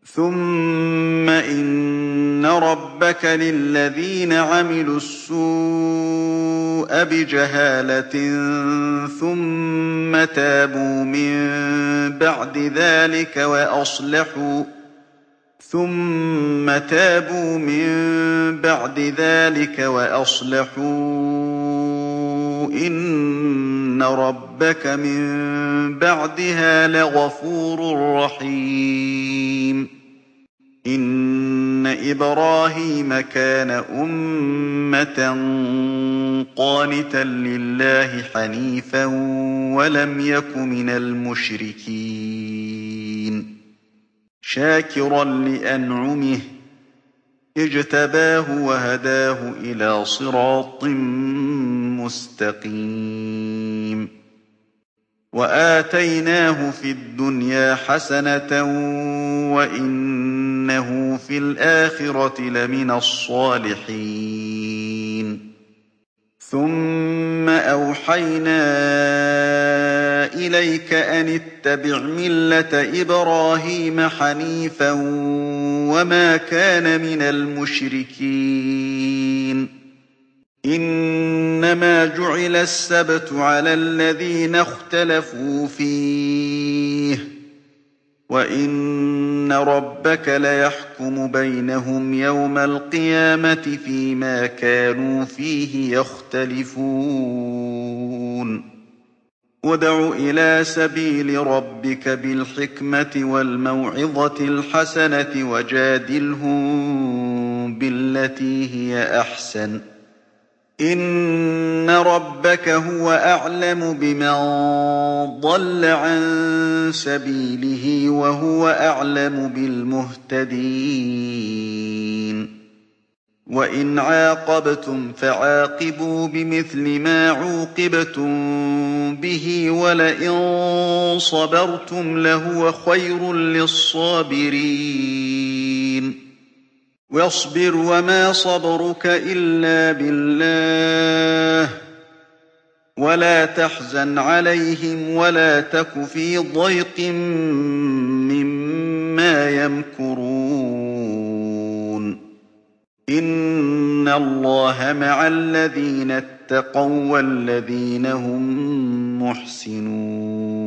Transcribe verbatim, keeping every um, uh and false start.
ثُمَّ إِنَّ رَبَّكَ لِلَّذِينَ عَمِلُوا السُّوءَ بِجَهَالَةٍ ثُمَّ تَابُوا مِن بَعْدِ ذَٰلِكَ وَأَصْلَحُوا ثُمَّ تَابُوا مِن بَعْدِ ذَٰلِكَ وَأَصْلَحُوا إِنَّ رَبَّكَ مِن بَعْدِهَا لَغَفُورٌ رَّحِيمٌ إِنَّ إِبْرَاهِيمَ كَانَ أُمَّةً قَانِتًا لِّلَّهِ حَنِيفًا وَلَمْ يَكُ مِنَ الْمُشْرِكِينَ شَاكِرًا لِّأَنْعُمِهِ اجْتَبَاهُ وَهَدَاهُ إِلَىٰ صِرَاطٍ مُّسْتَقِيمٍ وَآتَيْنَاهُ فِي الدُّنْيَا حَسَنَةً وَإِنَّهُ فِي الْآخِرَةِ لَمِنَ الصَّالِحِينَ ثُمَّ أَوْحَيْنَا إِلَيْكَ أَنِ اتَّبِعْ مِلَّةَ إِبْرَاهِيمَ حَنِيفًا وَمَا كَانَ مِنَ الْمُشْرِكِينَ إِنَّمَا جُعِلَ السَّبْتُ عَلَى الَّذِينَ اخْتَلَفُوا فِيهِ ۚ وَإِنَّ رَبَّكَ لَيَحْكُمُ بَيْنَهُمْ يَوْمَ الْقِيَامَةِ فِيمَا كَانُوا فِيهِ يَخْتَلِفُونَ ادْعُ إِلَىٰ سَبِيلِ رَبِّكَ بِالْحِكْمَةِ وَالْمَوْعِظَةِ الْحَسَنَةِ وَجَادِلْهُم بِالَّتِي هِيَ أَحْسَنُ ۚ إِنَّ رَبَّكَ هُوَ أَعْلَمُ بِمَن ضَلَّ عَن سَبِيلِهِ وَهُوَ أَعْلَمُ بِالْمُهْتَدِينَ وَإِنْ عَاقَبْتُمْ فَعَاقِبُوا بِمِثْلِ مَا عُوقِبْتُم بِهِ وَلَئِن صَبَرْتُمْ لَهُوَ خَيْرٌ لِّلصَّابِرِينَ وَاصْبِرْ وَمَا صَبْرُكَ إِلَّا بِاللَّهِ وَلَا تَحْزَنْ عَلَيْهِمْ وَلَا تَكُ فِي ضَيْقٍ مِّمَّا يَمْكُرُونَ إِنَّ اللَّهَ مَعَ الَّذِينَ اتَّقَوا وَّالَّذِينَ هُم مُّحْسِنُونَ